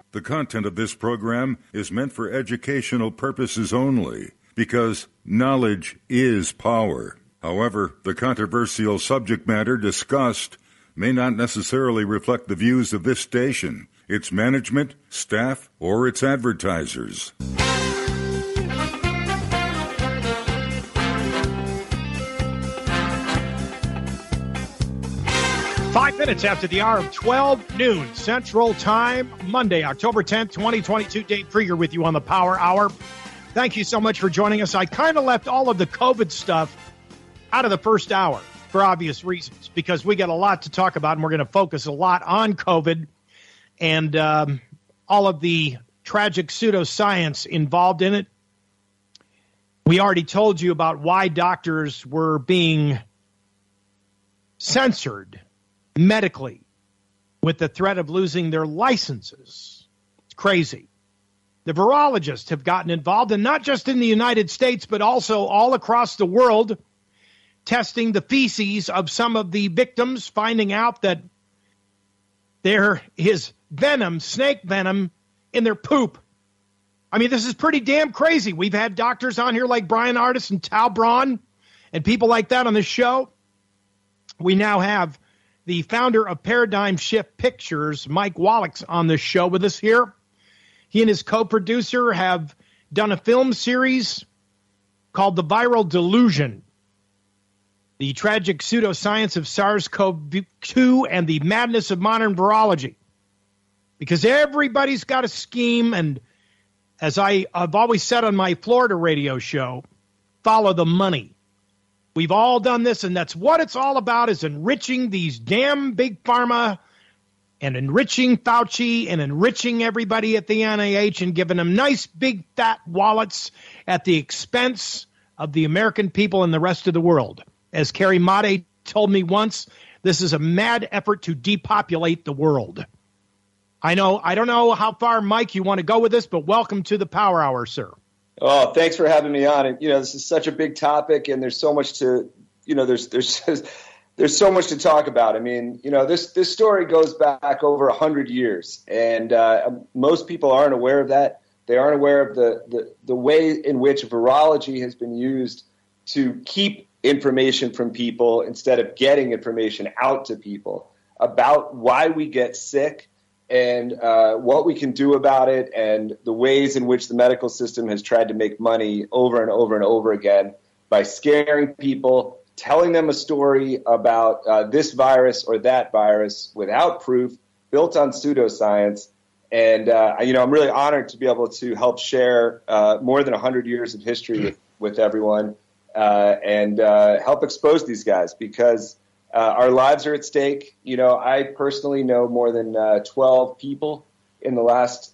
The content of this program is meant for educational purposes only, because knowledge is power. However, the controversial subject matter discussed may not necessarily reflect the views of this station, its management, staff, or its advertisers. 5 minutes after the hour of 12 noon Central Time, Monday, October 10th, 2022. Dave Krieger with you on the Power Hour. Thank you so much for joining us. I kind of left all of the COVID stuff out of the first hour for obvious reasons, because we got a lot to talk about, and we're going to focus a lot on COVID and all of the tragic pseudoscience involved in it. We already told you about why doctors were being censored medically with the threat of losing their licenses. It's crazy. The virologists have gotten involved, and not just in the United States, but also all across the world, testing the feces of some of the victims, finding out that there is venom, snake venom, in their poop. I mean, this is pretty damn crazy. We've had doctors on here like Brian Ardis and Tal Braun and people like that on the show. We now have the founder of Paradigm Shift Pictures, Mike Wallach, on this show with us here. He and his co-producer have done a film series called The Viral Delusion, the tragic pseudoscience of SARS-CoV-2 and the madness of modern virology. Because everybody's got a scheme, and as I've always said on my Florida radio show, follow the money. We've all done this, and that's what it's all about, is enriching these damn big pharma and enriching Fauci and enriching everybody at the NIH and giving them nice big fat wallets at the expense of the American people and the rest of the world. As Carrie Madej told me once, this is a mad effort to depopulate the world. I don't know how far, Mike, you want to go with this, but welcome to the Power Hour, sir. Oh, thanks for having me on. And, this is such a big topic, and there's so much to, there's so much to talk about. I mean, this story goes back over 100 years, and most people aren't aware of that. They aren't aware of the way in which virology has been used to keep information from people instead of getting information out to people about why we get sick and what we can do about it, and the ways in which the medical system has tried to make money over and over and over again by scaring people, telling them a story about this virus or that virus without proof, built on pseudoscience. And, I'm really honored to be able to help share more than 100 years of history with everyone and help expose these guys, because our lives are at stake. I personally know more than 12 people in the last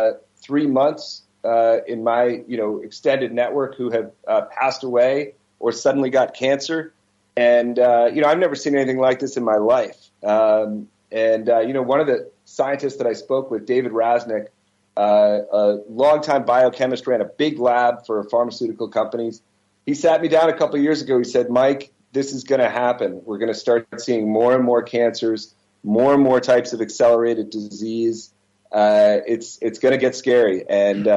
3 months in my, extended network who have passed away or suddenly got cancer. And, I've never seen anything like this in my life. One of the scientists that I spoke with, David Rasnick, a longtime biochemist, ran a big lab for pharmaceutical companies. He sat me down a couple of years ago. He said, Mike, this is going to happen. We're going to start seeing more and more cancers, more and more types of accelerated disease. It's going to get scary. And,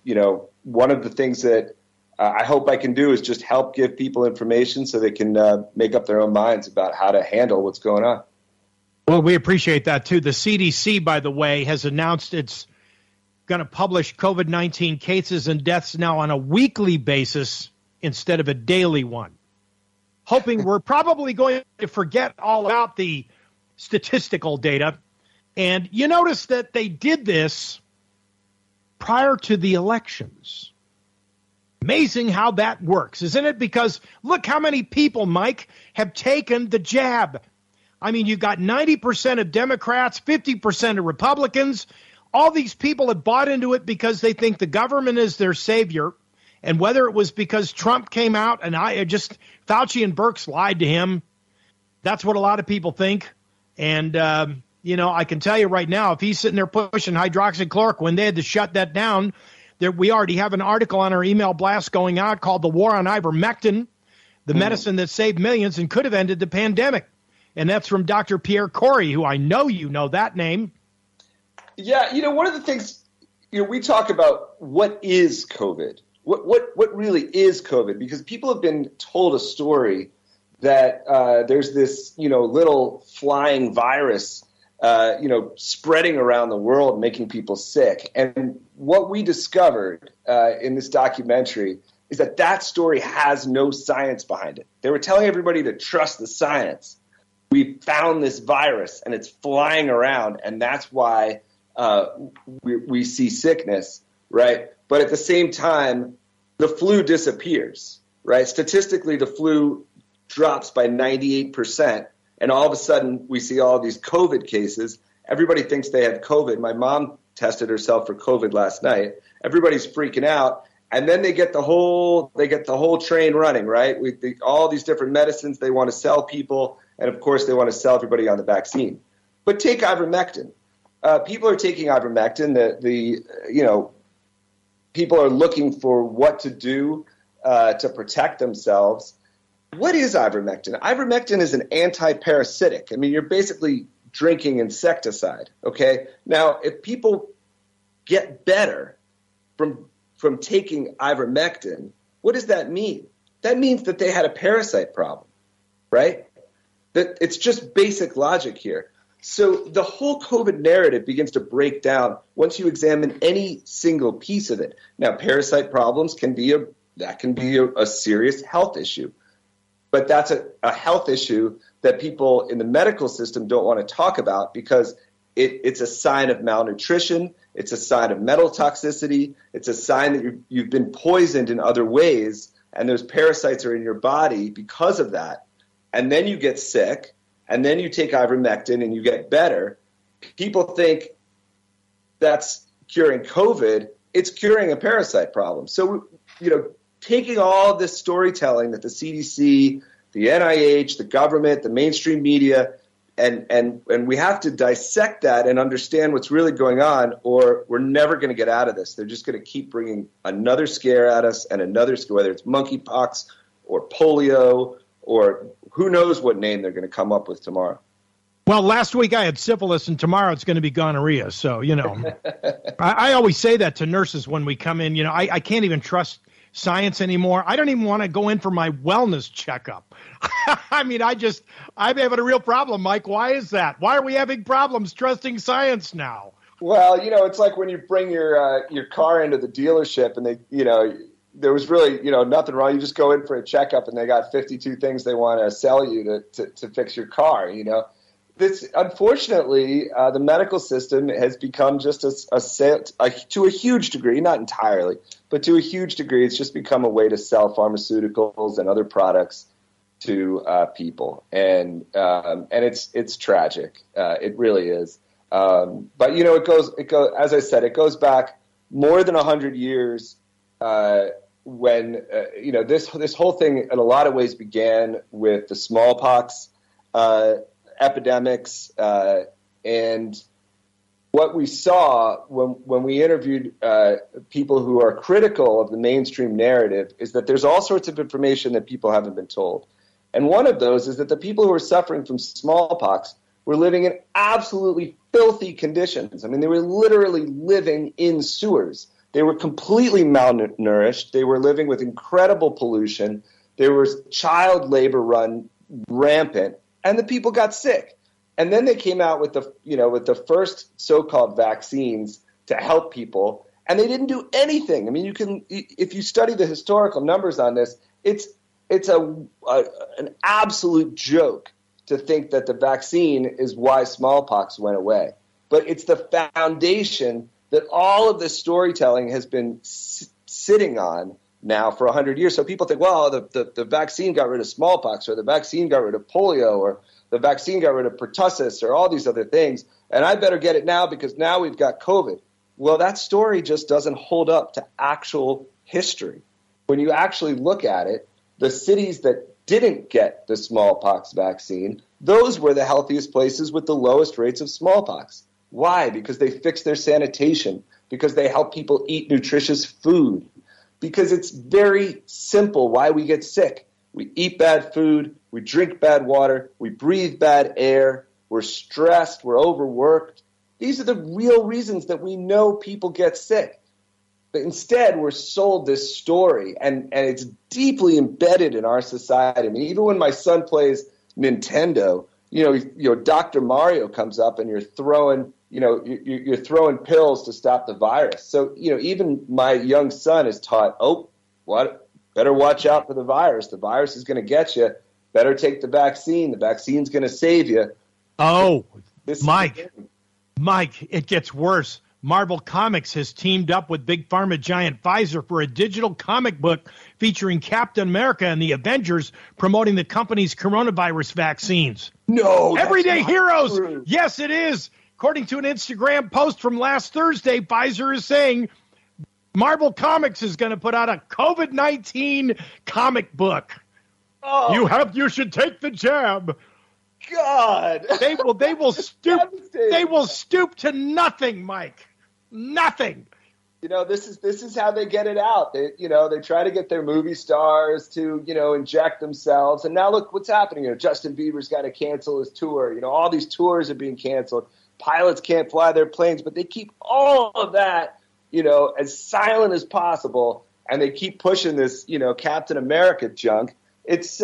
one of the things that I hope I can do is just help give people information so they can make up their own minds about how to handle what's going on. Well, we appreciate that, too. The CDC, by the way, has announced it's going to publish COVID-19 cases and deaths now on a weekly basis instead of a daily one. Hoping we're probably going to forget all about the statistical data. And you notice that they did this prior to the elections. Amazing how that works, isn't it? Because look how many people, Mike, have taken the jab. I mean, you got 90% of Democrats, 50% of Republicans. All these people have bought into it because they think the government is their savior. And whether it was because Trump came out and Fauci and Birx lied to him, that's what a lot of people think. And, I can tell you right now, if he's sitting there pushing hydroxychloroquine, they had to shut that down. We already have an article on our email blast going out called The War on Ivermectin, the medicine that saved millions and could have ended the pandemic. And that's from Dr. Pierre Corey, who I know you know that name. Yeah, one of the things, we talk about what is COVID. What really is COVID? Because people have been told a story that there's this, little flying virus, spreading around the world, making people sick. And what we discovered in this documentary is that story has no science behind it. They were telling everybody to trust the science. We found this virus and it's flying around, and that's why we see sickness, right? But at the same time, the flu disappears, right? Statistically, the flu drops by 98%, and all of a sudden we see all these COVID cases. Everybody thinks they have COVID. My mom tested herself for COVID last night. Everybody's freaking out, and then they get the whole train running, right? All these different medicines they want to sell people, and of course they want to sell everybody on the vaccine. But take ivermectin. People are taking ivermectin. People are looking for what to do to protect themselves. What is ivermectin? Ivermectin is an anti-parasitic. I mean, you're basically drinking insecticide, okay? Now, if people get better from taking ivermectin, what does that mean? That means that they had a parasite problem, right? That it's just basic logic here. So the whole COVID narrative begins to break down once you examine any single piece of it. Now, parasite problems can be a serious health issue, but that's a health issue that people in the medical system don't want to talk about because it's a sign of malnutrition, it's a sign of metal toxicity, it's a sign that you've been poisoned in other ways, and those parasites are in your body because of that. And then you get sick, and then you take ivermectin and you get better. People think that's curing COVID. It's curing a parasite problem. So, taking all this storytelling that the CDC, the NIH, the government, the mainstream media, and we have to dissect that and understand what's really going on, or we're never going to get out of this. They're just going to keep bringing another scare at us and another scare, whether it's monkeypox or polio or who knows what name they're going to come up with tomorrow. Well, last week I had syphilis, and tomorrow it's going to be gonorrhea. So, I always say that to nurses when we come in. I can't even trust science anymore. I don't even want to go in for my wellness checkup. I mean, I'm having a real problem, Mike. Why is that? Why are we having problems trusting science now? Well, it's like when you bring your car into the dealership and they, there was really, nothing wrong. You just go in for a checkup and they got 52 things they want to sell you to fix your car, This, unfortunately, the medical system has become just to a huge degree, not entirely, but to a huge degree, it's just become a way to sell pharmaceuticals and other products to people, and it's tragic. It really is. But it goes. As I said, it goes back more than 100 years. When this whole thing in a lot of ways began with the smallpox epidemics, and what we saw when we interviewed people who are critical of the mainstream narrative is that there's all sorts of information that people haven't been told. And one of those is that the people who were suffering from smallpox were living in absolutely filthy conditions. I mean, they were literally living in sewers. They were completely malnourished. They were living with incredible pollution. There was child labor run rampant, and the people got sick. And then they came out with the first so-called vaccines to help people, and they didn't do anything. I mean, if you study the historical numbers on this, it's an absolute joke to think that the vaccine is why smallpox went away. But it's the foundation that all of this storytelling has been sitting on now for 100 years. So people think, well, the vaccine got rid of smallpox, or the vaccine got rid of polio, or the vaccine got rid of pertussis, or all these other things, and I better get it now because now we've got COVID. Well, that story just doesn't hold up to actual history. When you actually look at it, the cities that didn't get the smallpox vaccine, those were the healthiest places with the lowest rates of smallpox. Why? Because they fixed their sanitation, because they help people eat nutritious food, because it's very simple why we get sick. We eat bad food, we drink bad water, we breathe bad air, we're stressed, we're overworked. These are the real reasons that we know people get sick. But instead, we're sold this story, and it's deeply embedded in our society. I mean, even when my son plays Nintendo, Dr. Mario comes up and you're throwing pills to stop the virus. So, even my young son is taught, better watch out for the virus. The virus is going to get you. Better take the vaccine. The vaccine's going to save you. Oh, Mike, it gets worse. Marvel Comics has teamed up with big pharma giant Pfizer for a digital comic book featuring Captain America and the Avengers, promoting the company's coronavirus vaccines. No, Everyday heroes. True. Yes, it is. According to an Instagram post from last Thursday, Pfizer is saying Marvel Comics is going to put out a COVID-19 comic book. Oh. You should take the jab. God. They will stoop to nothing, Mike. Nothing. This is how they get it out. They try to get their movie stars to, inject themselves. And now look what's happening. Justin Bieber's got to cancel his tour. All these tours are being canceled. Pilots can't fly their planes, but they keep all of that, as silent as possible. And they keep pushing this, Captain America junk. It's,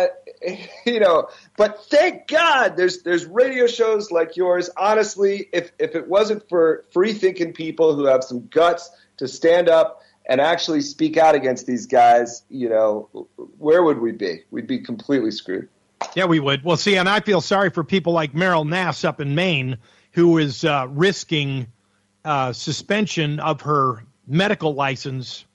but thank God there's radio shows like yours. Honestly, if it wasn't for free thinking people who have some guts to stand up and actually speak out against these guys, where would we be? We'd be completely screwed. Yeah, we would. Well, see, and I feel sorry for people like Meryl Nass up in Maine, who is risking suspension of her medical license.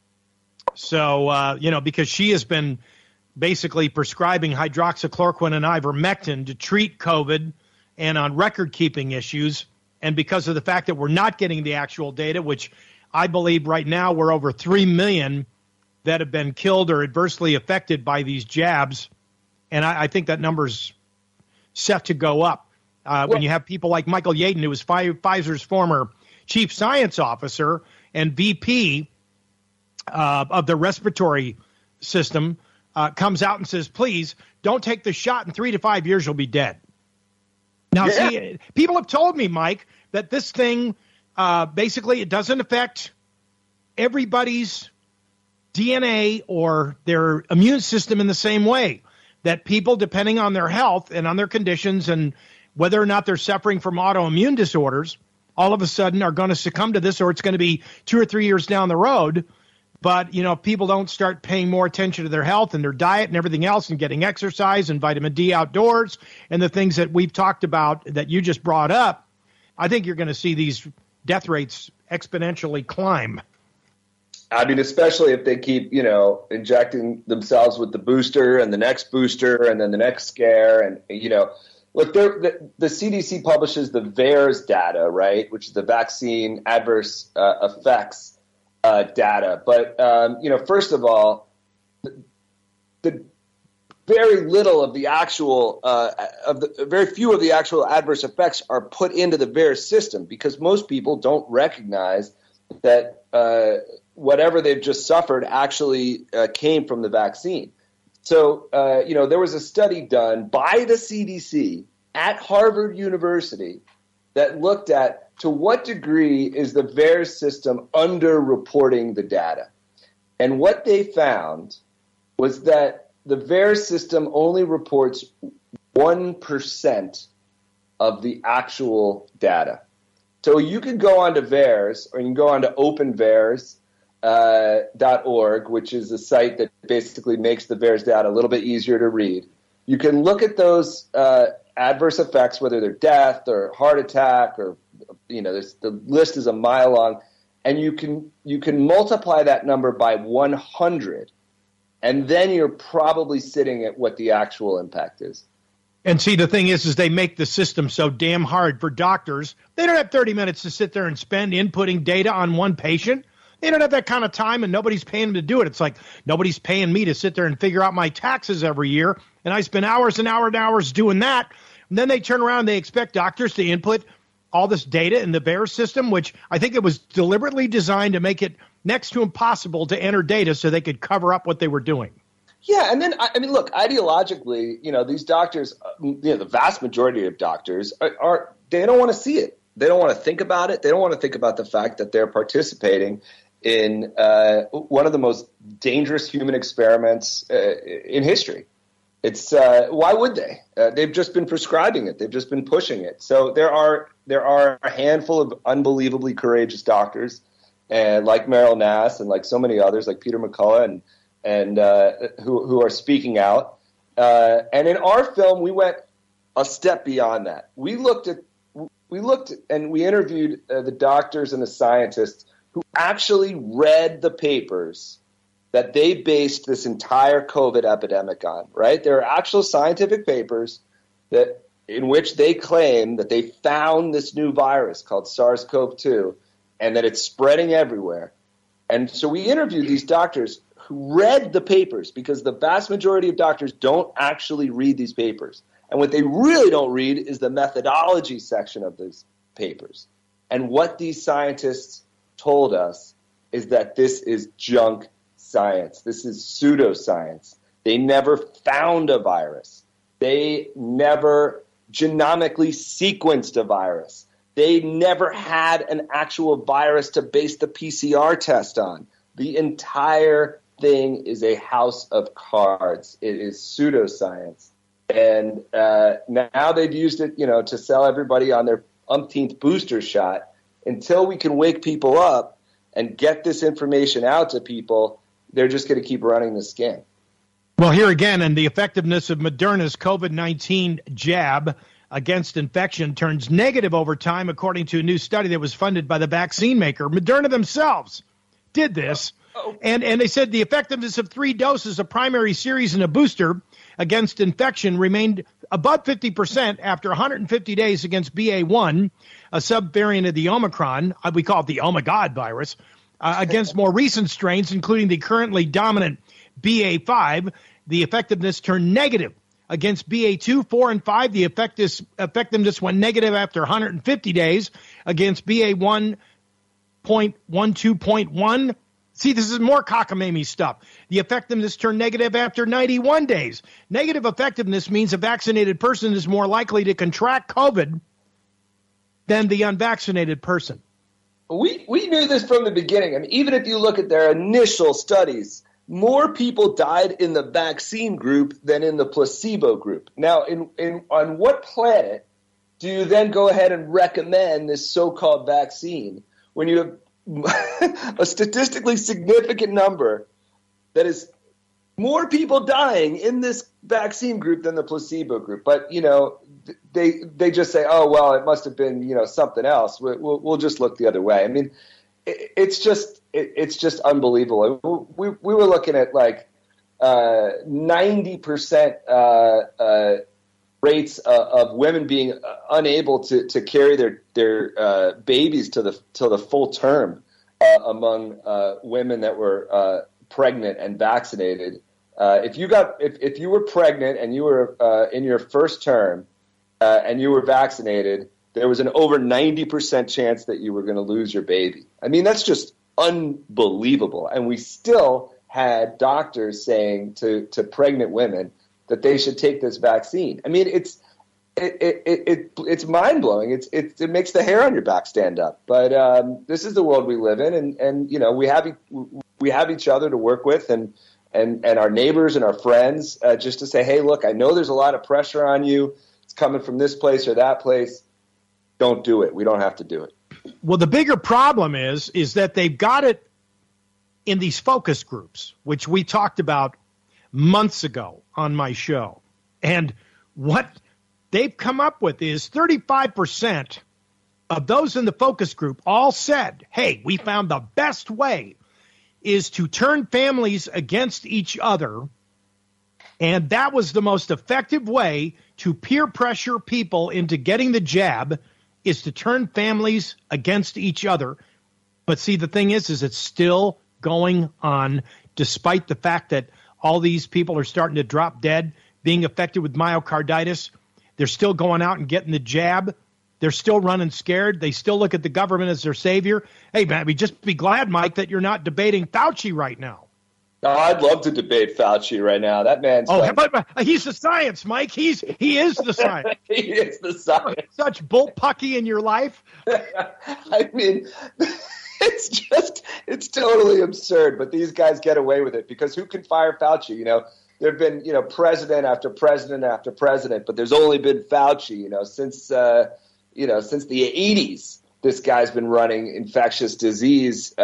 So, because she has been basically prescribing hydroxychloroquine and ivermectin to treat COVID and on record-keeping issues. And because of the fact that we're not getting the actual data, which I believe right now we're over 3 million that have been killed or adversely affected by these jabs. And I think that number's set to go up. When you have people like Michael Yaden, who was Pfizer's former chief science officer and VP of the respiratory system, comes out and says, please don't take the shot. In 3 to 5 years, you'll be dead. Now, see, people have told me, Mike, that this thing, basically, it doesn't affect everybody's DNA or their immune system in the same way. That people, depending on their health and on their conditions and whether or not they're suffering from autoimmune disorders, all of a sudden are going to succumb to this, or it's going to be 2 or 3 years down the road. But, if people don't start paying more attention to their health and their diet and everything else and getting exercise and vitamin D outdoors and the things that we've talked about that you just brought up, I think you're going to see these death rates exponentially climb. I mean, especially if they keep, injecting themselves with the booster and the next booster and then the next scare. And, look, the CDC publishes the VAERS data, right, which is the vaccine adverse effects data. But, first of all, the very little of the actual very few of the actual adverse effects are put into the VAERS system because most people don't recognize that whatever they've just suffered actually came from the vaccine. So, there was a study done by the CDC at Harvard University that looked at to what degree is the VAERS system underreporting the data. And what they found was that the VAERS system only reports 1% of the actual data. So you can go onto VAERS, or you can go onto openvaers.org, which is a site that basically makes the VAERS data a little bit easier to read. You can look at those adverse effects, whether they're death or heart attack or, the list is a mile long, and you can multiply that number by 100, and then you're probably sitting at what the actual impact is. And see, the thing is they make the system so damn hard for doctors. They don't have 30 minutes to sit there and spend inputting data on one patient. They don't have that kind of time, and nobody's paying them to do it. It's like nobody's paying me to sit there and figure out my taxes every year, and I spend hours and hours and hours doing that. And then they turn around and they expect doctors to input all this data in the VAERS system, which I think it was deliberately designed to make it next to impossible to enter data so they could cover up what they were doing. Yeah, and then, look, ideologically, these doctors, the vast majority of doctors they don't want to see it. They don't want to think about it. They don't want to think about the fact that they're participating in one of the most dangerous human experiments in history. It's why would they? They've just been prescribing it. They've just been pushing it. So there are a handful of unbelievably courageous doctors, and like Meryl Nass and like so many others, like Peter McCullough, and who are speaking out. And in our film, we went a step beyond that. We looked and we interviewed the doctors and the scientists who actually read the papers that they based this entire COVID epidemic on, right? There are actual scientific papers in which they claim that they found this new virus called SARS-CoV-2 and that it's spreading everywhere. And so we interviewed these doctors who read the papers, because the vast majority of doctors don't actually read these papers. And what they really don't read is the methodology section of these papers. And what these scientists told us is that this is junk science. This is pseudoscience. They never found a virus. They never genomically sequenced a virus. They never had an actual virus to base the PCR test on. The entire thing is a house of cards. It is pseudoscience. And now they've used it, to sell everybody on their umpteenth booster shot. Until we can wake people up and get this information out to people, they're just going to keep running the scam. Well, here again, and the effectiveness of Moderna's COVID-19 jab against infection turns negative over time, according to a new study that was funded by the vaccine maker. Moderna themselves did this, and they said the effectiveness of 3 doses, a primary series and a booster, against infection remained above 50% after 150 days against BA1, a subvariant of the Omicron, we call it the Oh My God virus, against more recent strains, including the currently dominant BA5. The effectiveness turned negative against BA2, 4, and 5. The effectiveness went negative after 150 days against BA1.12.1. See, this is more cockamamie stuff. The effectiveness turned negative after 91 days. Negative effectiveness means a vaccinated person is more likely to contract COVID than the unvaccinated person. We knew this from the beginning. I mean, even if you look at their initial studies, more people died in the vaccine group than in the placebo group. Now, on what planet do you then go ahead and recommend this so-called vaccine when you have a statistically significant number that is more people dying in this vaccine group than the placebo group? But, they just say, oh, well, it must have been, something else. We'll just look the other way. I mean, it's just unbelievable. We were looking at like 90% rates of women being unable to carry their babies till the full term among women that were pregnant and vaccinated. If you were pregnant and you were in your first term and you were vaccinated, there was an over 90% chance that you were going to lose your baby. I mean, that's just unbelievable. And we still had doctors saying to pregnant women that they should take this vaccine. I mean, it's mind blowing. It makes the hair on your back stand up. But this is the world we live in, and we have each other to work with, and our neighbors and our friends, just to say, hey, look, I know there's a lot of pressure on you. It's coming from this place or that place. Don't do it. We don't have to do it. Well, the bigger problem is that they've got it in these focus groups, which we talked about months ago on my show. And what they've come up with is 35% of those in the focus group all said, hey, we found the best way is to turn families against each other. And that was the most effective way to peer pressure people into getting the jab, is to turn families against each other. But see, the thing is it's still going on, despite the fact that all these people are starting to drop dead, being affected with myocarditis. They're still going out and getting the jab. They're still running scared. They still look at the government as their savior. Hey, man, just be glad, Mike, that you're not debating Fauci right now. Oh, I'd love to debate Fauci right now. That man's but he's the science, Mike. He is the science. He is the science. Such bullpucky in your life. I mean, it's totally absurd, but these guys get away with it because who can fire Fauci? You know, there have been, president after president after president, but there's only been Fauci, since the 80s. This guy's been running infectious disease,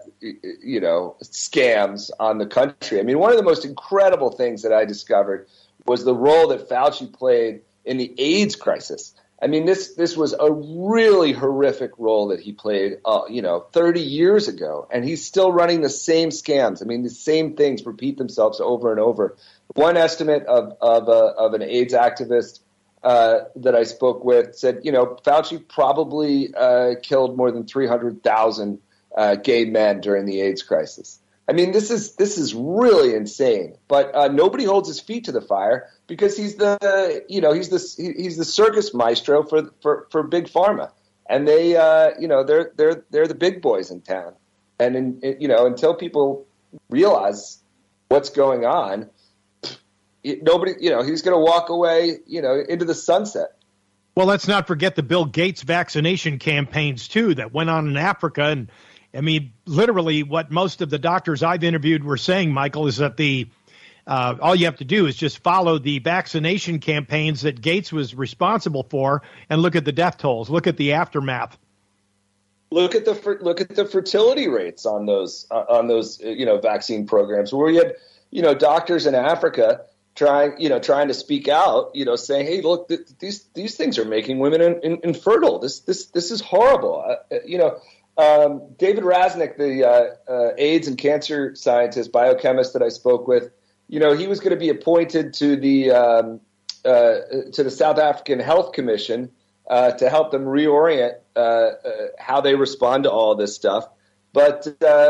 scams on the country. I mean, one of the most incredible things that I discovered was the role that Fauci played in the AIDS crisis. I mean, this was a really horrific role that he played, 30 years ago, and he's still running the same scams. I mean, the same things repeat themselves over and over. One estimate of an AIDS activist that I spoke with said, Fauci probably killed more than 300,000 gay men during the AIDS crisis. I mean, this is really insane. But nobody holds his feet to the fire because he's the circus maestro for big pharma, and they're the big boys in town. And until people realize what's going on, nobody, he's going to walk away, into the sunset. Well, let's not forget the Bill Gates vaccination campaigns, too, that went on in Africa. And, I mean, literally what most of the doctors I've interviewed were saying, Michael, is that all you have to do is just follow the vaccination campaigns that Gates was responsible for and look at the death tolls, look at the aftermath. Look at the fertility rates on those vaccine programs where you had, doctors in Africa trying to speak out, saying, hey, look, these things are making women infertile. This is horrible. David Rasnick, the AIDS and cancer scientist, biochemist that I spoke with, he was going to be appointed to the South African Health Commission to help them reorient how they respond to all this stuff. But,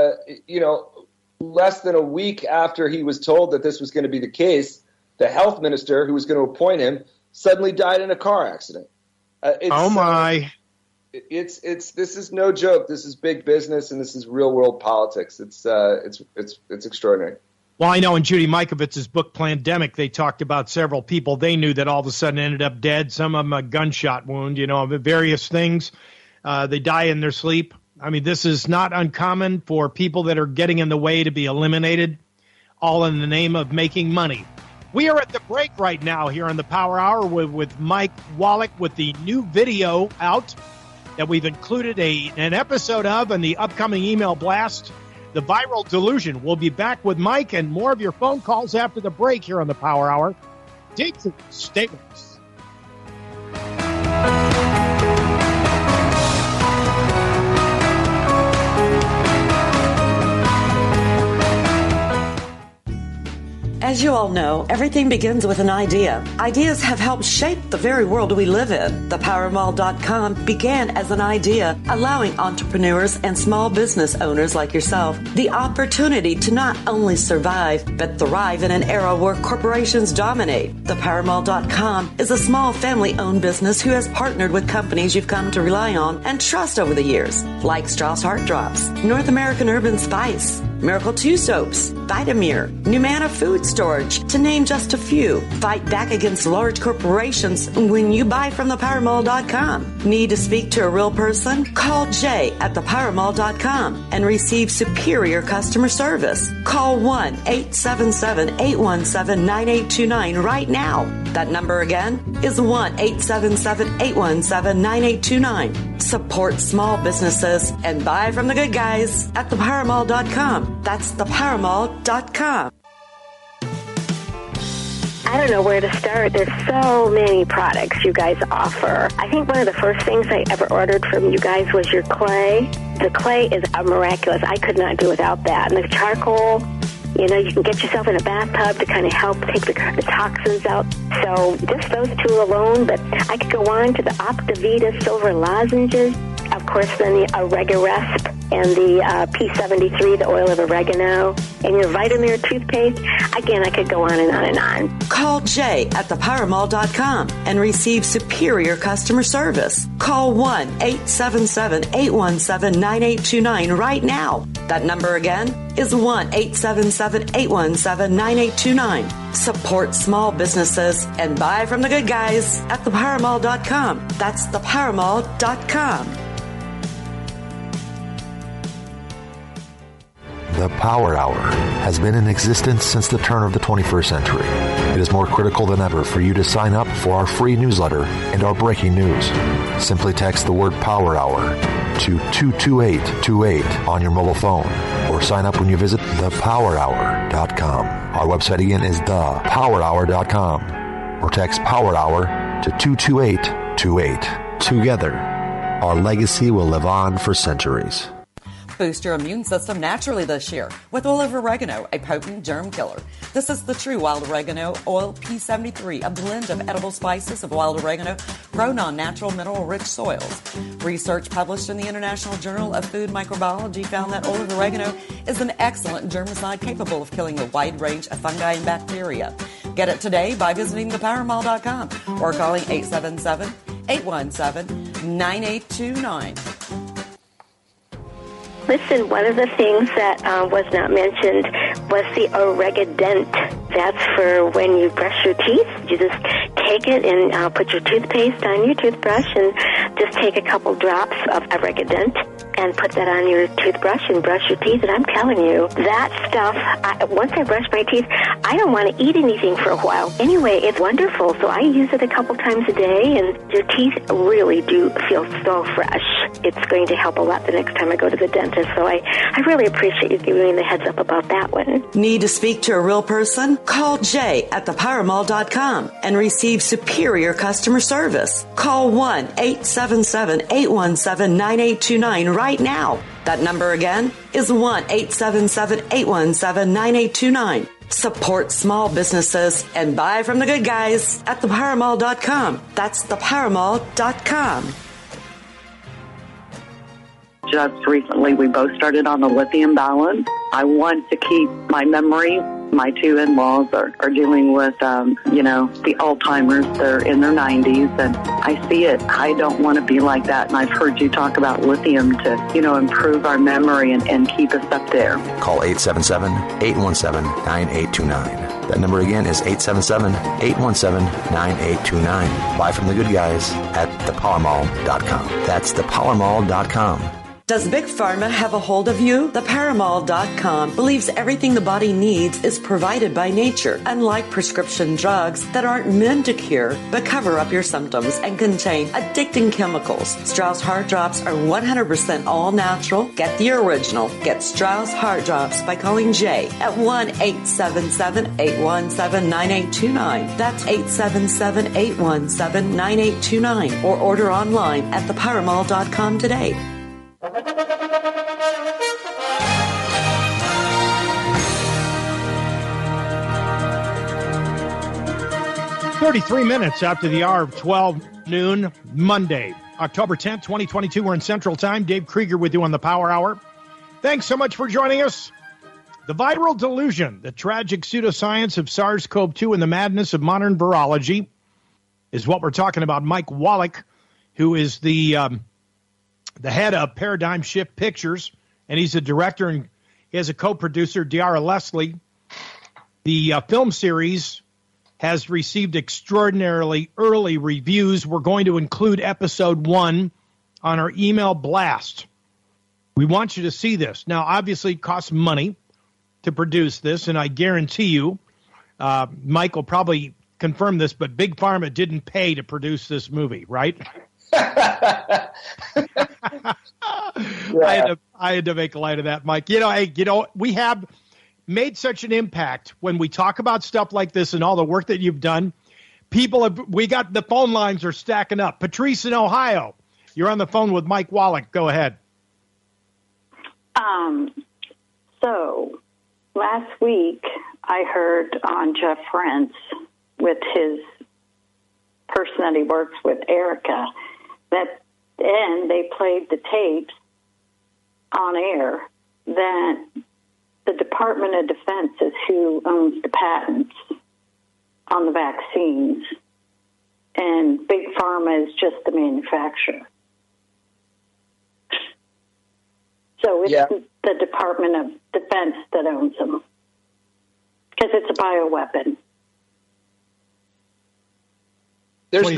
less than a week after he was told that this was going to be the case, the health minister who was going to appoint him suddenly died in a car accident. This is no joke. This is big business, and this is real world politics. It's extraordinary. Well, I know in Judy Mikovits's book Plandemic, they talked about several people they knew that all of a sudden ended up dead. Some of them a gunshot wound, various things. They die in their sleep. I mean, this is not uncommon for people that are getting in the way to be eliminated, all in the name of making money. We are at the break right now here on the Power Hour with Mike Wallach with the new video out that we've included an episode of in the upcoming email blast, The Viral Delusion. We'll be back with Mike and more of your phone calls after the break here on the Power Hour. Stay with us. As you all know, everything begins with an idea. Ideas have helped shape the very world we live in. ThePowerMall.com began as an idea, allowing entrepreneurs and small business owners like yourself the opportunity to not only survive, but thrive in an era where corporations dominate. ThePowerMall.com is a small family-owned business who has partnered with companies you've come to rely on and trust over the years, like Strauss Heart Drops, North American Urban Spice, Miracle 2 Soaps, Vitamir, Numana Food Storage, to name just a few. Fight back against large corporations when you buy from ThePowerMall.com. Need to speak to a real person? Call Jay at ThePowerMall.com and receive superior customer service. Call 1-877-817-9829 right now. That number again is 1-877-817-9829. Support small businesses and buy from the good guys at ThePowerMall.com. That's ThePowerMall.com. I don't know where to start. There's so many products you guys offer. I think one of the first things I ever ordered from you guys was your clay. The clay is miraculous. I could not do without that. And the charcoal, you can get yourself in a bathtub to kind of help take the toxins out. So just those two alone, but I could go on to the Optivita silver lozenges. Of course, then the Oregaresp and the P73, the oil of oregano, and your Vitamir toothpaste. Again, I could go on and on and on. Call Jay at thepowermall.com and receive superior customer service. Call 1-877-817-9829 right now. That number again is 1-877-817-9829. Support small businesses and buy from the good guys at thepowermall.com. That's thepowermall.com. The Power Hour has been in existence since the turn of the 21st century. It is more critical than ever for you to sign up for our free newsletter and our breaking news. Simply text the word Power Hour to 22828 on your mobile phone or sign up when you visit thepowerhour.com. Our website again is thepowerhour.com or text Power Hour to 22828. Together, our legacy will live on for centuries. Boost your immune system naturally this year with oil of oregano, a potent germ killer. This is the true wild oregano oil P73, a blend of edible spices of wild oregano grown on natural mineral-rich soils. Research published in the International Journal of Food Microbiology found that oil of oregano is an excellent germicide capable of killing a wide range of fungi and bacteria. Get it today by visiting thepowermall.com or calling 877-817-9829. Listen, one of the things that was not mentioned was the Oregadent. That's for when you brush your teeth. You just take it and put your toothpaste on your toothbrush and just take a couple drops of Oregadent and put that on your toothbrush and brush your teeth. And I'm telling you, that stuff, once I brush my teeth, I don't want to eat anything for a while. Anyway, it's wonderful. So I use it a couple times a day, and your teeth really do feel so fresh. It's going to help a lot the next time I go to the dentist. So I really appreciate you giving me the heads up about that one. Need to speak to a real person? Call Jay at thepowermall.com and receive superior customer service. Call 1-877-817-9829 right now. That number again is 1-877-817-9829. Support small businesses and buy from the good guys at thepowermall.com. That's thepowermall.com. Just recently, we both started on the lithium balance. I want to keep my memory. My two in-laws are dealing with, the Alzheimer's. They're in their 90s, and I see it. I don't want to be like that, and I've heard you talk about lithium to, improve our memory and keep us up there. Call 877-817-9829. That number again is 877-817-9829. Buy from the good guys at thepowermall.com. That's thepowermall.com. Does Big Pharma have a hold of you? ThePowermall.com believes everything the body needs is provided by nature, unlike prescription drugs that aren't meant to cure but cover up your symptoms and contain addicting chemicals. Strauss Heart Drops are 100% all natural. Get the original. Get Strauss Heart Drops by calling Jay at 1-877-817-9829. That's 877-817-9829. Or order online at thepowermall.com today. 33 minutes after the hour of 12 noon, Monday, October 10th, 2022. We're in Central Time. Dave Krieger with you on the Power Hour. Thanks so much for joining us. The viral delusion, the tragic pseudoscience of SARS-CoV-2 and the madness of modern virology is what we're talking about. Mike Wallach, who is the head of Paradigm Shift Pictures, and he's a director, and he has a co-producer, Diara Leslie. The film series has received extraordinarily early reviews. We're going to include episode 1 on our email blast. We want you to see this. Now, obviously, it costs money to produce this, and I guarantee you, Mike will probably confirm this, but Big Pharma didn't pay to produce this movie, right? Yeah. I had to make light of that, Mike. We have made such an impact when we talk about stuff like this and all the work that you've done. We got the phone lines are stacking up. Patrice in Ohio, you're on the phone with Mike Wallach. Go ahead. So last week I heard on Jeff Rentz with his person that he works with, Erica, that then they played the tapes on air that the Department of Defense is who owns the patents on the vaccines, and Big Pharma is just the manufacturer. So it's the Department of Defense that owns them, because it's a bioweapon. There's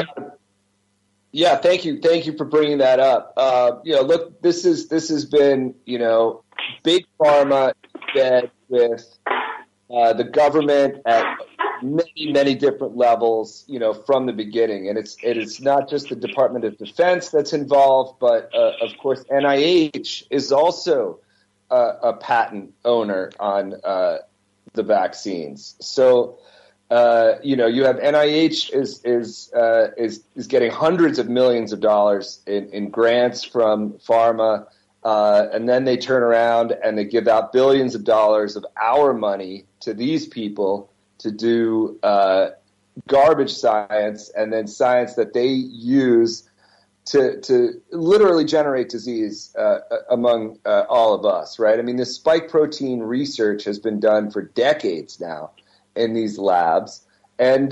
thank you for bringing that up. Look, this has been, Big Pharma that with the government at many different levels, from the beginning, and it is not just the Department of Defense that's involved, but of course NIH is also a patent owner on the vaccines. So. You have NIH is getting hundreds of millions of dollars in grants from pharma, and then they turn around and they give out billions of dollars of our money to these people to do garbage science, and then science that they use to literally generate disease among all of us, right? I mean, this spike protein research has been done for decades now in these labs, and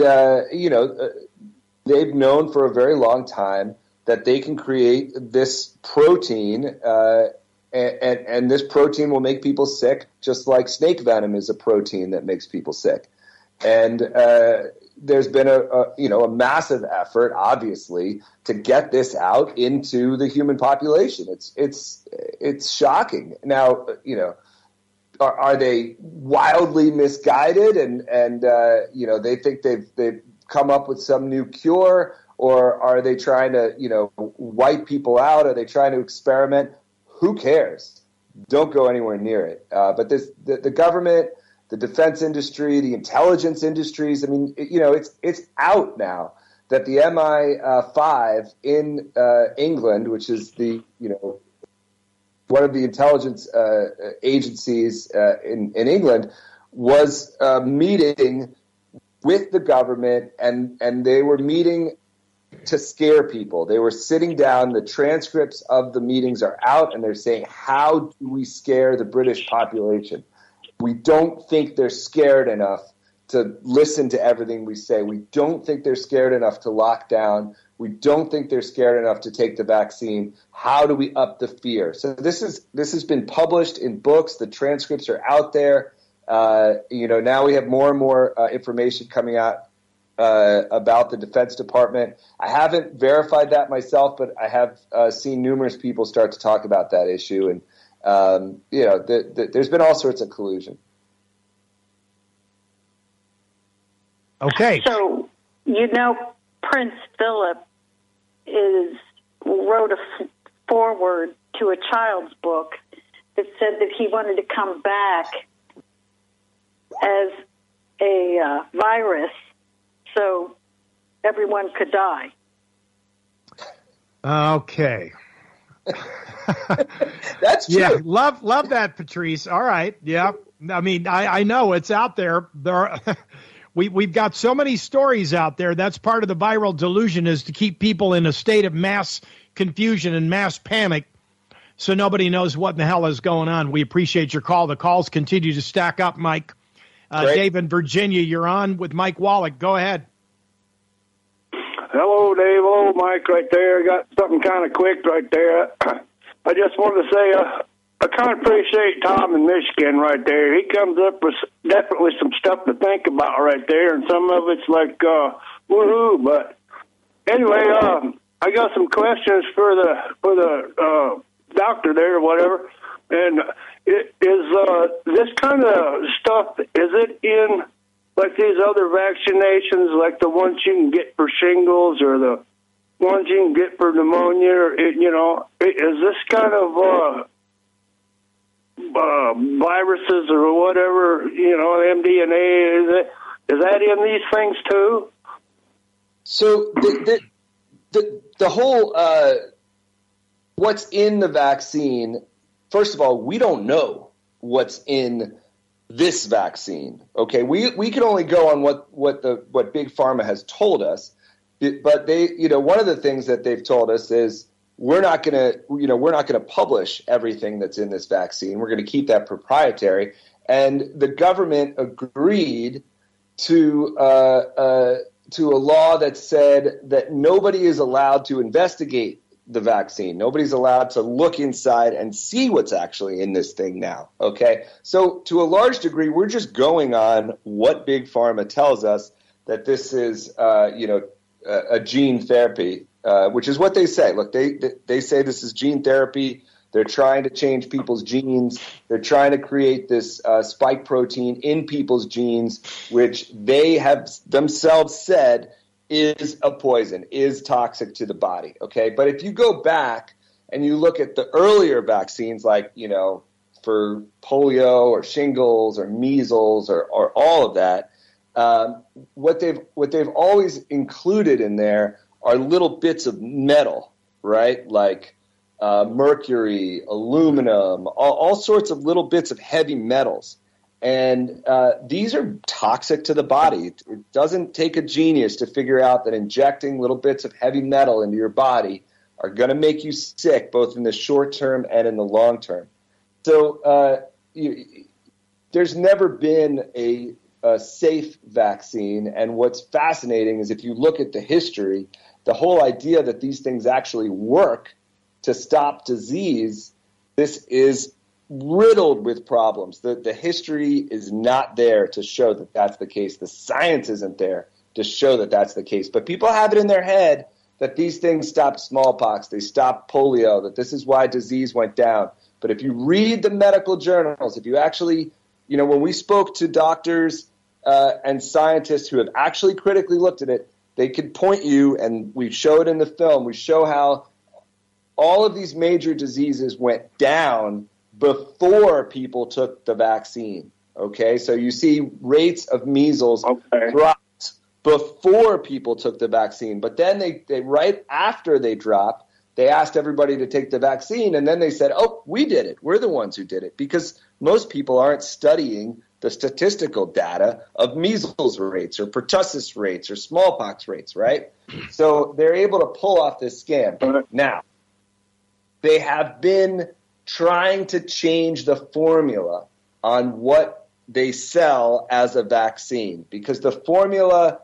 they've known for a very long time that they can create this protein, and this protein will make people sick, just like snake venom is a protein that makes people sick. And there's been a massive effort, obviously, to get this out into the human population. It's shocking. Now, Are they wildly misguided and they think they've come up with some new cure, or are they trying to wipe people out? Are they trying to experiment? Who cares? Don't go anywhere near it. But the government, the defense industry, the intelligence industries. I mean, it's out now that the MI5 in England, which is the one of the intelligence agencies in England, was meeting with the government, and they were meeting to scare people. They were sitting down. The transcripts of the meetings are out, and they're saying, how do we scare the British population? We don't think they're scared enough to listen to everything we say. We don't think they're scared enough to lock down. We don't think they're scared enough to take the vaccine. How do we up the fear? So this has been published in books. The transcripts are out there. Now we have more and more information coming out about the Defense Department. I haven't verified that myself, but I have seen numerous people start to talk about that issue. And there's been all sorts of collusion. Okay. So Prince Philip wrote a foreword to a child's book that said that he wanted to come back as a virus so everyone could die. Okay. That's true. Yeah, love that, Patrice. All right. Yeah. I mean, I know it's out there. We've got so many stories out there. That's part of the viral delusion, is to keep people in a state of mass confusion and mass panic so nobody knows what in the hell is going on. We appreciate your call. The calls continue to stack up, Mike. Dave in Virginia, you're on with Mike Wallach. Go ahead. Hello, Dave. Hello, Mike, right there. Got something kind of quick right there. I just wanted to say I kind of appreciate Tom in Michigan right there. He comes up with definitely some stuff to think about right there, and some of it's like woohoo. But anyway, I got some questions for the doctor there or whatever. And this kind of stuff, is it in like these other vaccinations, like the ones you can get for shingles or the ones you can get for pneumonia? Or is this kind of viruses or whatever, mDNA, is that in these things too? So the whole what's in the vaccine, first of all, we don't know what's in this vaccine. Okay, we can only go on what Big Pharma has told us. But they, one of the things that they've told us is we're not going to publish everything that's in this vaccine. We're going to keep that proprietary. And the government agreed to a law that said that nobody is allowed to investigate the vaccine. Nobody's allowed to look inside and see what's actually in this thing now. Okay, so to a large degree, we're just going on what Big Pharma tells us, that this is, a gene therapy, which is what they say. Look, they say this is gene therapy. They're trying to change people's genes. They're trying to create this spike protein in people's genes, which they have themselves said is a poison, is toxic to the body. Okay, but if you go back and you look at the earlier vaccines, like, for polio or shingles or measles or all of that, what they've always included in there are little bits of metal, right? Like mercury, aluminum, all sorts of little bits of heavy metals. And these are toxic to the body. It doesn't take a genius to figure out that injecting little bits of heavy metal into your body are going to make you sick, both in the short term and in the long term. So there's never been a safe vaccine. And what's fascinating is if you look at the history, the whole idea that these things actually work to stop disease, this is riddled with problems. The history is not there to show that that's the case. The science isn't there to show that that's the case. But people have it in their head that these things stopped smallpox, they stopped polio, that this is why disease went down. But if you read the medical journals, if you actually, when we spoke to doctors and scientists who have actually critically looked at it, they could point you, and we show it in the film, we show how all of these major diseases went down before people took the vaccine. Okay, so you see rates of measles dropped before people took the vaccine, but then they right after they dropped, they asked everybody to take the vaccine, and then they said, oh, we did it. We're the ones who did it, because most people aren't studying the statistical data of measles rates or pertussis rates or smallpox rates, right? So they're able to pull off this scam. Now, they have been trying to change the formula on what they sell as a vaccine, because the formula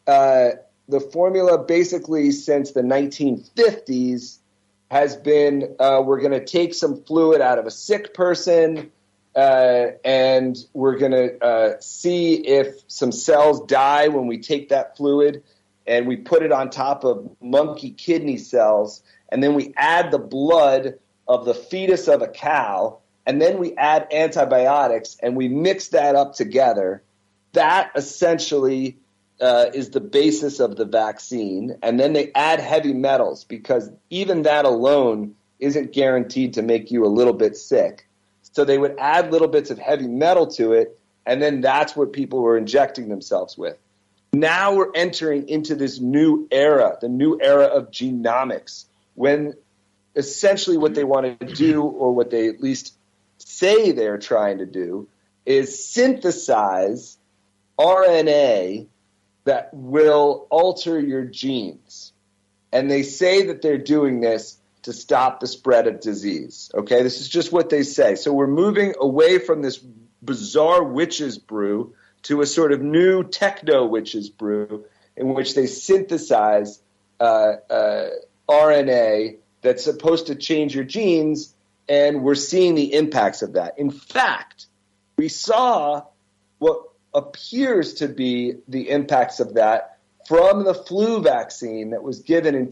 basically since the 1950s has been we're going to take some fluid out of a sick person and we're going to see if some cells die when we take that fluid, and we put it on top of monkey kidney cells, and then we add the blood of the fetus of a cow, and then we add antibiotics, and we mix that up together. That essentially is the basis of the vaccine. And then they add heavy metals, because even that alone isn't guaranteed to make you a little bit sick. So they would add little bits of heavy metal to it, and then that's what people were injecting themselves with. Now we're entering into this new era, the new era of genomics, when essentially what they want to do, or what they at least say they're trying to do, is synthesize RNA that will alter your genes. And they say that they're doing this to stop the spread of disease. Okay, this is just what they say. So we're moving away from this bizarre witch's brew to a sort of new techno witch's brew in which they synthesize RNA that's supposed to change your genes, and we're seeing the impacts of that. In fact, we saw what appears to be the impacts of that from the flu vaccine that was given in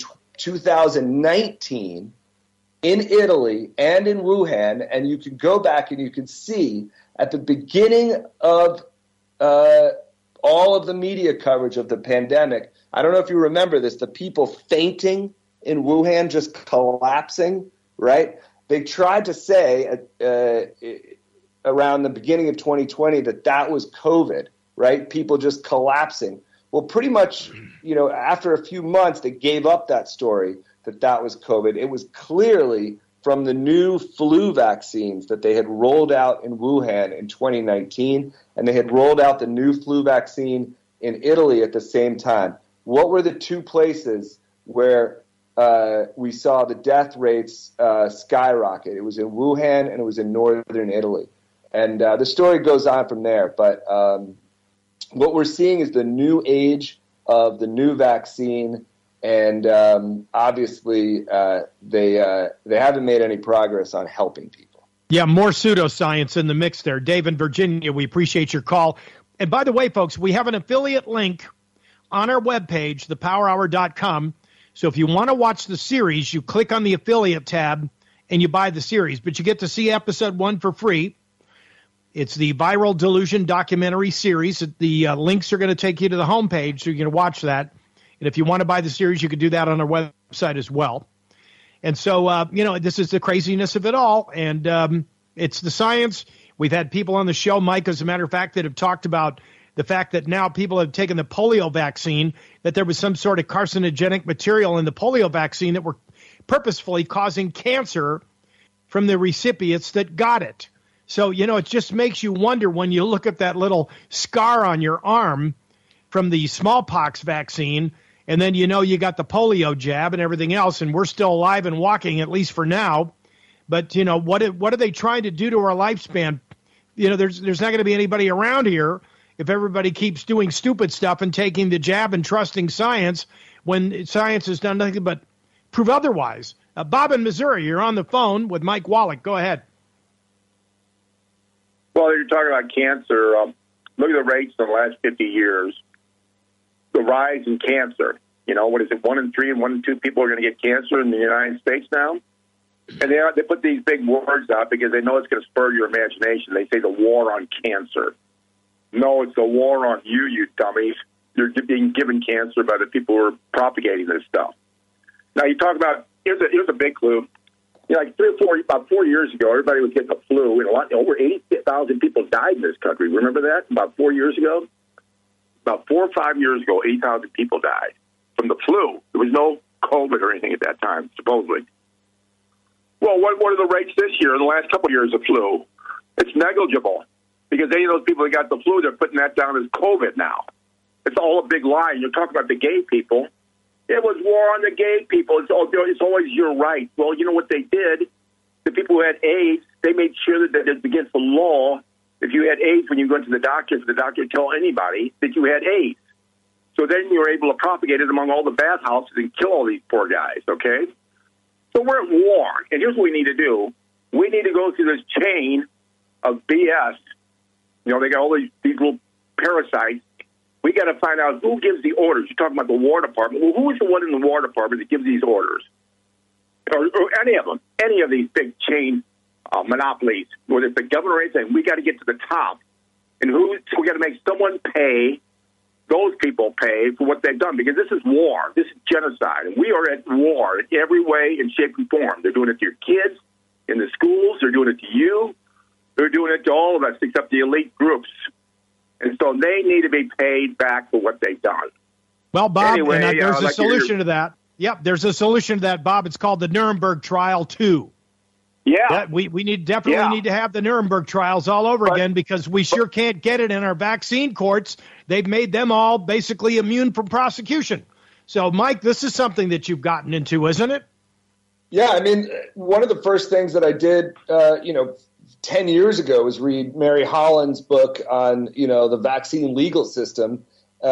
2019 in Italy and in Wuhan, and you can go back and you can see at the beginning of all of the media coverage of the pandemic, I don't know if you remember this, the people fainting in Wuhan, just collapsing, right? They tried to say around the beginning of 2020 that was COVID, right? People just collapsing. Well, pretty much, after a few months, they gave up that story that was COVID. It was clearly from the new flu vaccines that they had rolled out in Wuhan in 2019, and they had rolled out the new flu vaccine in Italy at the same time. What were the two places where we saw the death rates skyrocket. It was in Wuhan and it was in northern Italy. And the story goes on from there. But what we're seeing is the new age of the new vaccine. And obviously, they haven't made any progress on helping people. Yeah, more pseudoscience in the mix there. Dave in Virginia, we appreciate your call. And by the way, folks, we have an affiliate link on our webpage, thepowerhour.com. So if you want to watch the series, you click on the affiliate tab and you buy the series. But you get to see episode 1 for free. It's the Viral Delusion documentary series. The links are going to take you to the homepage, so you can watch that. And if you want to buy the series, you can do that on our website as well. And so, this is the craziness of it all. And it's the science. We've had people on the show, Mike, as a matter of fact, that have talked about the fact that now people have taken the polio vaccine, that there was some sort of carcinogenic material in the polio vaccine that were purposefully causing cancer from the recipients that got it. So, it just makes you wonder when you look at that little scar on your arm from the smallpox vaccine, and then you got the polio jab and everything else, and we're still alive and walking, at least for now. But, what are they trying to do to our lifespan? There's not going to be anybody around here if everybody keeps doing stupid stuff and taking the jab and trusting science when science has done nothing but prove otherwise. Bob in Missouri, you're on the phone with Mike Wallach. Go ahead. Well, you're talking about cancer. Look at the rates in the last 50 years. The rise in cancer. What is it? 1 in 3 and 1 in 2 people are going to get cancer in the United States now. And they put these big words out because they know it's going to spur your imagination. They say the war on cancer. No, it's a war on you, you dummies. You're being given cancer by the people who are propagating this stuff. Now, you talk about, here's a big clue. About 4 years ago, everybody was getting the flu. And over 80,000 people died in this country. Remember that? About 4 years ago? About 4 or 5 years ago, 80,000 people died from the flu. There was no COVID or anything at that time, supposedly. Well, what are the rates this year, in the last couple of years of flu? It's negligible. Because any of those people that got the flu, they're putting that down as COVID now. It's all a big lie. You're talking about the gay people. It was war on the gay people. It's always your right. Well, you know what they did? The people who had AIDS, they made sure that it's against the law. If you had AIDS when you went to the doctor, for the doctor to tell anybody that you had AIDS. So then you were able to propagate it among all the bathhouses and kill all these poor guys, okay? So we're at war. And here's what we need to do. We need to go through this chain of BS. They got all these little parasites. We got to find out who gives the orders. You're talking about the War Department. Well, who is the one in the War Department that gives these orders? Or any of them, any of these big chain monopolies, whether it's the government or anything. We got to get to the top. And so we got to make someone pay, those people pay for what they've done, because this is war. This is genocide. And we are at war in every way, in shape and form. They're doing it to your kids in the schools. They're doing it to you. They're doing it to all of us except the elite groups. And so they need to be paid back for what they've done. Well, Bob, anyway, there's a solution to that. Yep, there's a solution to that, Bob. It's called the Nuremberg Trial 2. Yeah. We definitely need to have the Nuremberg trials all over again, because we sure can't get it in our vaccine courts. They've made them all basically immune from prosecution. So, Mike, this is something that you've gotten into, isn't it? Yeah, I mean, one of the first things that I did, 10 years ago was read Mary Holland's book on, the vaccine legal system,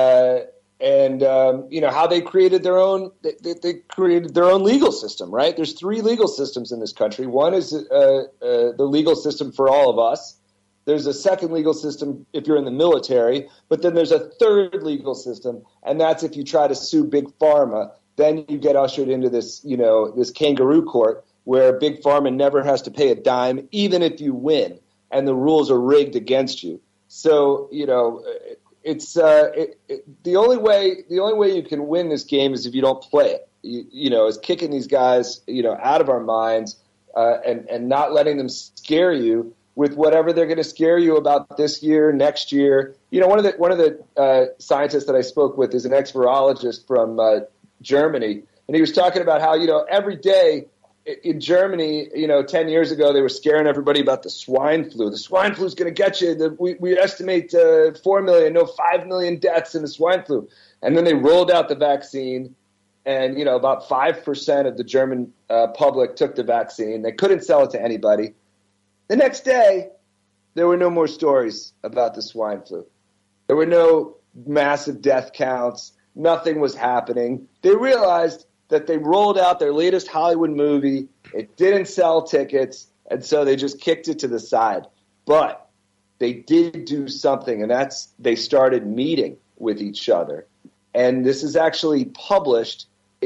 and how they created their own. They created their own legal system, right? There's 3 legal systems in this country. One is the legal system for all of us. There's a second legal system if you're in the military, but then there's a third legal system, and that's if you try to sue Big Pharma. Then you get ushered into this, this kangaroo court where Big Pharma never has to pay a dime, even if you win, and the rules are rigged against you. So, it's the only way you can win this game is if you don't play it. Is kicking these guys, out of our minds, and not letting them scare you with whatever they're going to scare you about this year, next year. One of the scientists that I spoke with is an ex-virologist from Germany, and he was talking about how every day in Germany, 10 years ago, they were scaring everybody about the swine flu. The swine flu is going to get you. We estimate 4 million, 5 million deaths in the swine flu. And then they rolled out the vaccine, and, about 5% of the German public took the vaccine. They couldn't sell it to anybody. The next day, there were no more stories about the swine flu. There were no massive death counts. Nothing was happening. They realized that they rolled out their latest Hollywood movie. It didn't sell tickets, and so they just kicked it to the side. But they did do something, and that's they started meeting with each other. And this is actually published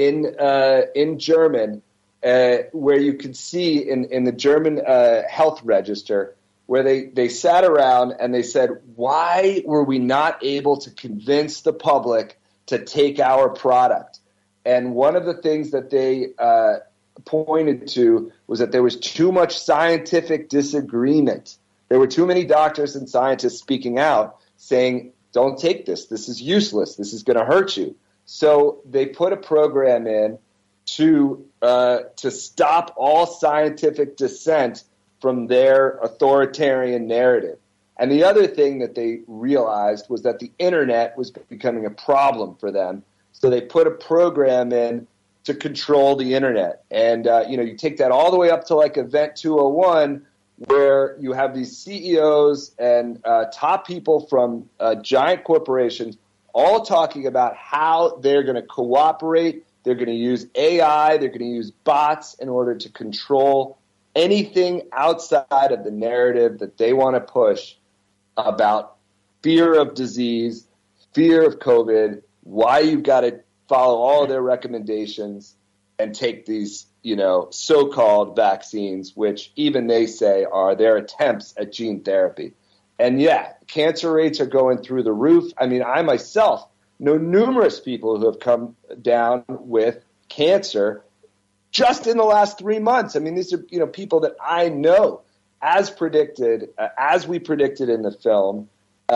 in German, where you can see in the German health register, where they sat around and they said, why were we not able to convince the public to take our product? And one of the things that they pointed to was that there was too much scientific disagreement. There were too many doctors and scientists speaking out saying, don't take this. This is useless. This is going to hurt you. So they put a program in to stop all scientific dissent from their authoritarian narrative. And the other thing that they realized was that the internet was becoming a problem for them. So they put a program in to control the internet. And, you take that all the way up to like Event 201, where you have these CEOs and top people from giant corporations all talking about how they're going to cooperate. They're going to use AI. They're going to use bots in order to control anything outside of the narrative that they want to push about fear of disease, fear of COVID, why you've got to follow all of their recommendations and take these, so-called vaccines, which even they say are their attempts at gene therapy. And yeah, cancer rates are going through the roof. I mean, I myself know numerous people who have come down with cancer just in the last 3 months. I mean, these are, people that I know as predicted, as we predicted in the film.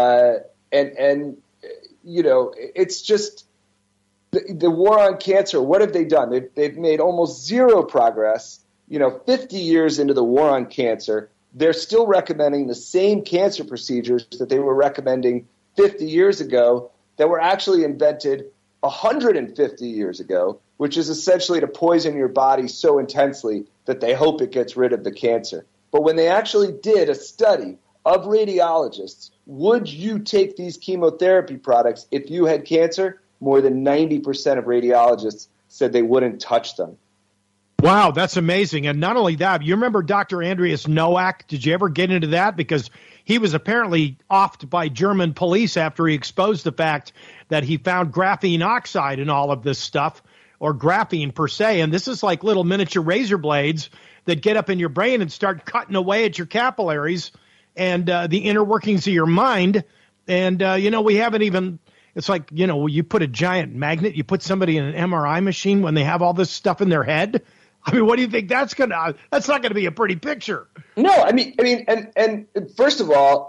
It's just the war on cancer. What have they done? They've made almost zero progress. 50 years into the war on cancer, they're still recommending the same cancer procedures that they were recommending 50 years ago that were actually invented 150 years ago, which is essentially to poison your body so intensely that they hope it gets rid of the cancer. But when they actually did a study of radiologists, would you take these chemotherapy products if you had cancer? More than 90% of radiologists said they wouldn't touch them. Wow, that's amazing. And not only that, you remember Dr. Andreas Nowak? Did you ever get into that? Because he was apparently offed by German police after he exposed the fact that he found graphene oxide in all of this stuff, or graphene per se. And this is like little miniature razor blades that get up in your brain and start cutting away at your capillaries and the inner workings of your mind. And, we haven't even... It's like, you put a giant magnet, you put somebody in an MRI machine when they have all this stuff in their head. I mean, what do you think that's not going to be a pretty picture? No, I mean, and first of all,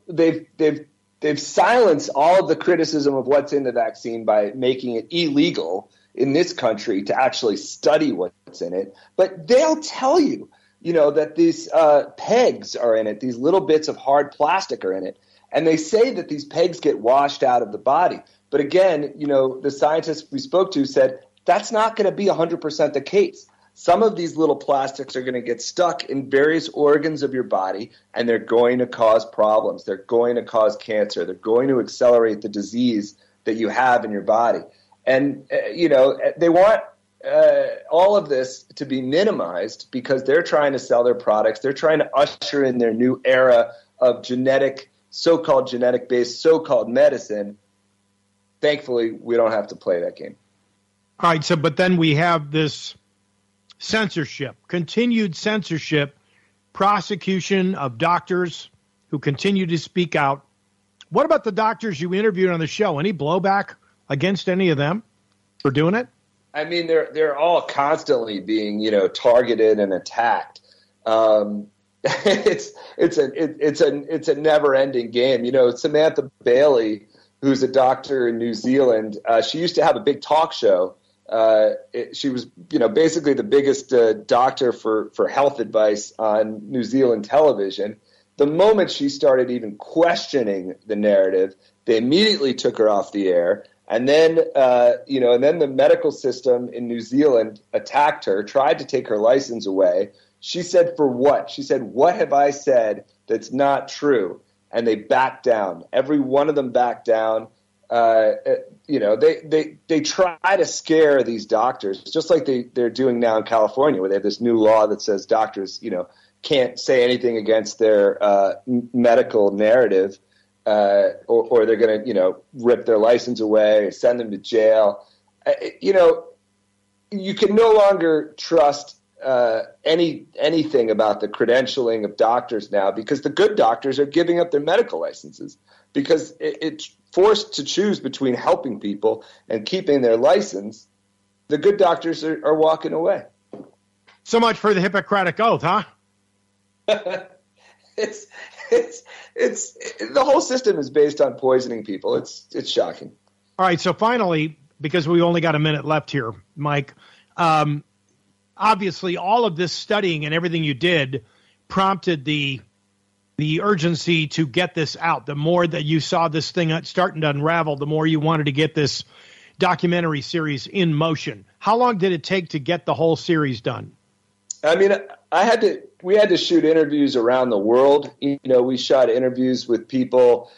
they've silenced all of the criticism of what's in the vaccine by making it illegal in this country to actually study what's in it. But they'll tell you, that these pegs are in it, these little bits of hard plastic are in it. And they say that these pegs get washed out of the body. But again, the scientists we spoke to said that's not going to be 100% the case. Some of these little plastics are going to get stuck in various organs of your body, and they're going to cause problems. They're going to cause cancer. They're going to accelerate the disease that you have in your body. And, they want all of this to be minimized because they're trying to sell their products. They're trying to usher in their new era of so-called genetic-based, so-called medicine. Thankfully, we don't have to play that game. All right, but then we have this censorship, continued censorship, prosecution of doctors who continue to speak out. What about the doctors you interviewed on the show? Any blowback against any of them for doing it? I mean, they're all constantly being, targeted and attacked. It's a never-ending game. Samantha Bailey, who's a doctor in New Zealand, she used to have a big talk show. She was, basically the biggest doctor for health advice on New Zealand television. The moment she started even questioning the narrative, they immediately took her off the air. And then, and then the medical system in New Zealand attacked her, tried to take her license away. She said, for what? She said, what have I said that's not true? And they backed down. Every one of them backed down. They try to scare these doctors, just like they're doing now in California, where they have this new law that says doctors, can't say anything against their medical narrative. Or they're going to, rip their license away or send them to jail. You can no longer trust anything about the credentialing of doctors now, because the good doctors are giving up their medical licenses because it's forced to choose between helping people and keeping their license. The good doctors are walking away. So much for the Hippocratic Oath, huh? It's the whole system is based on poisoning people. It's shocking. All right. So finally, because we only got a minute left here, Mike, obviously all of this studying and everything you did prompted the urgency to get this out. The more that you saw this thing starting to unravel, the more you wanted to get this documentary series in motion. How long did it take to get the whole series done? I mean, we had to shoot interviews around the world. We shot interviews with people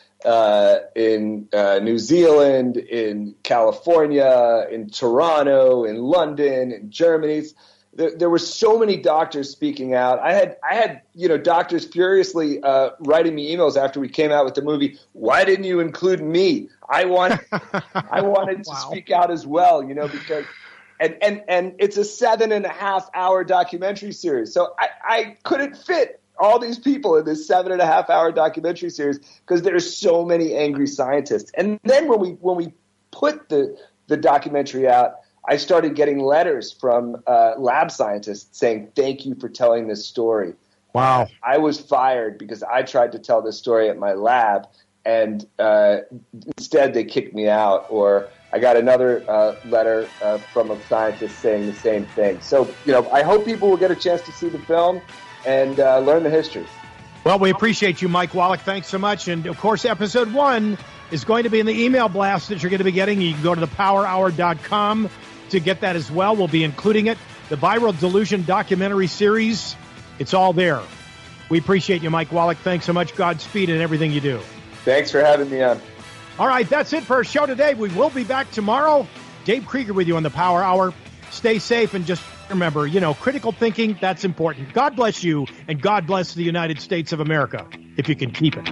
in New Zealand, in California, in Toronto, in London, in Germany. There were so many doctors speaking out. I had doctors furiously writing me emails after we came out with the movie. Why didn't you include me? I wanted to speak out as well, because. And it's a 7.5-hour documentary series. So I couldn't fit all these people in this 7.5-hour documentary series because there's so many angry scientists. And then when we put the documentary out, I started getting letters from lab scientists saying, thank you for telling this story. Wow. I was fired because I tried to tell this story at my lab, and instead they kicked me out. Or I got another letter from a scientist saying the same thing. So, I hope people will get a chance to see the film and learn the history. Well, we appreciate you, Mike Wallach. Thanks so much. And, of course, episode 1 is going to be in the email blast that you're going to be getting. You can go to thepowerhour.com to get that as well. We'll be including it. The Viral Delusion documentary series, it's all there. We appreciate you, Mike Wallach. Thanks so much. Godspeed in everything you do. Thanks for having me on. All right, that's it for our show today. We will be back tomorrow. Dave Krieger with you on the Power Hour. Stay safe and just remember, critical thinking, that's important. God bless you, and God bless the United States of America, if you can keep it.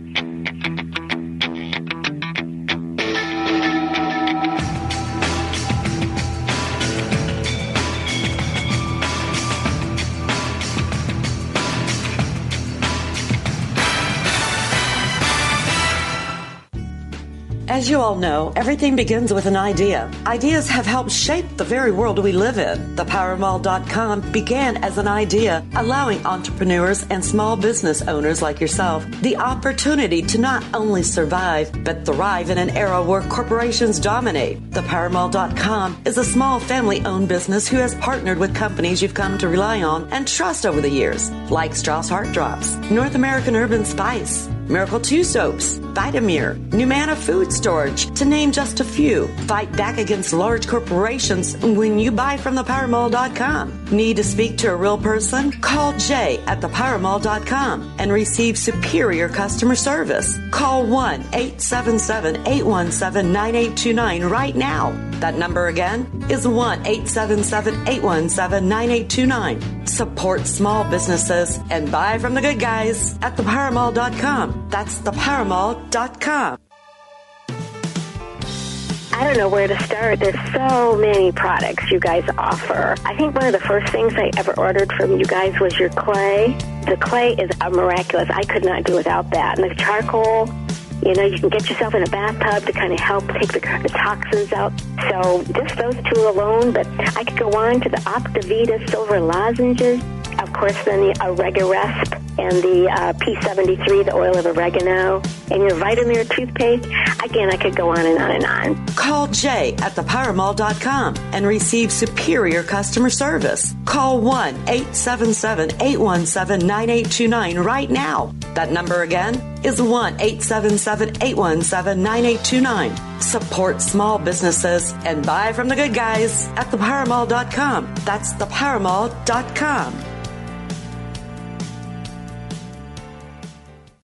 As you all know, everything begins with an idea. Ideas have helped shape the very world we live in. ThePowerMall.com began as an idea, allowing entrepreneurs and small business owners like yourself the opportunity to not only survive, but thrive in an era where corporations dominate. ThePowerMall.com is a small family-owned business who has partnered with companies you've come to rely on and trust over the years, like Strauss Heart Drops, North American Urban Spice, Miracle 2 Soaps, Vitamir, Numana Food Storage, to name just a few. Fight back against large corporations when you buy from thepowermall.com. Need to speak to a real person? Call Jay at thepowermall.com and receive superior customer service. Call 1-877-817-9829 right now. That number again is 1-877-817-9829. Support small businesses and buy from the good guys at thepowermall.com. That's thepowermall.com. I don't know where to start. There's so many products you guys offer. I think one of the first things I ever ordered from you guys was your clay. The clay is miraculous. I could not do without that. And the charcoal, you can get yourself in a bathtub to kind of help take the toxins out. So just those two alone, but I could go on to the Optivita silver lozenges. Of course, then the Oregaresp and the P73, the oil of oregano, and your Vitamir toothpaste. Again, I could go on and on and on. Call Jay at thepowermall.com and receive superior customer service. Call 1-877-817-9829 right now. That number again is 1-877-817-9829. Support small businesses and buy from the good guys at thepowermall.com. That's thepowermall.com.